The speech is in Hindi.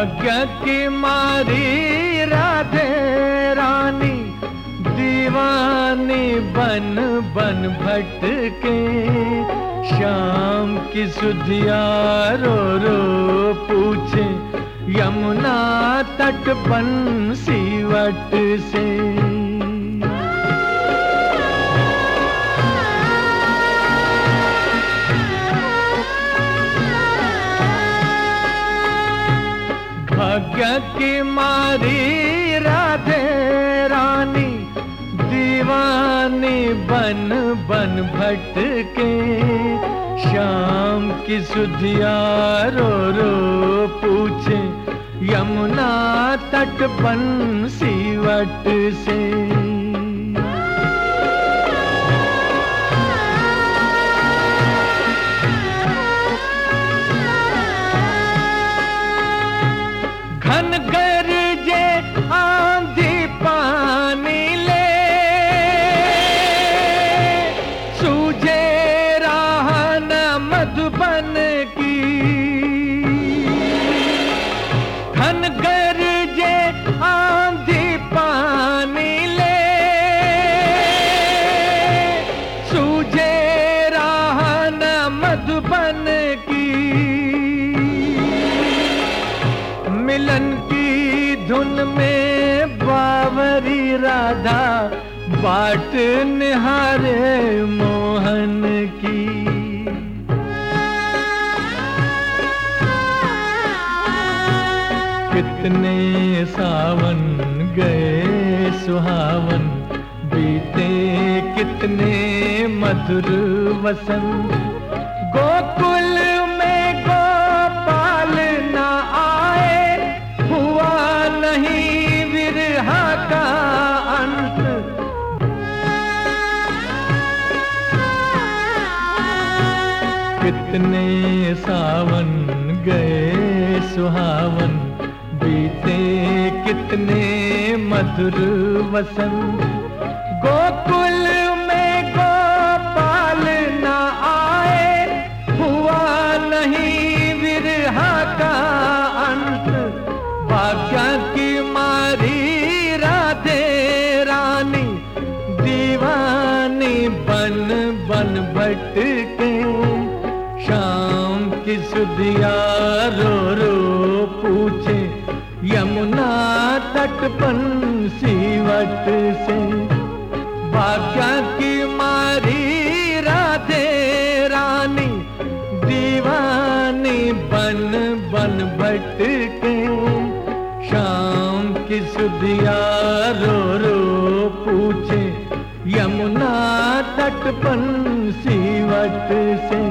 भाग्य की मारी राधे रानी दीवानी बन बन भटके, शाम की सुधिया रो रो पूछे यमुना तट बंसीवट से। भाग्य की मारी राधे रानी दीवानी बन बन भटके, शाम की सुधिया रो रो पूछे यमुना तट बंसीवट से। घन गरजे आंधी पानी ले, सूझे राह न मधुबन की। घन गरजे आंधी पानी ले, सूझे राह न मधुबन की। मिलन की धुन में बावरी राधा बाट निहारे मोहन की। कितने सावन गए सुहावन, बीते कितने मधुर वसंत। गोकुल में गोपाल न आए, हुआ नहीं विरह का अंत। कितने सावन गए सुहावन, बीते कितने मधुर वसंत। गोकुल में गोपाल न आए, हुआ नहीं विरह का अंत। भाग्य की मारी राधे रानी दीवानी बन बन भटके, शाम की सुधिया रो रो पूछे यमुना तट बंसीवट से। भाग्य की मारी राधे रानी दीवानी बन बन भटके, शाम की सुधिया रो रो पूछे यमुना तट बंसीवट से।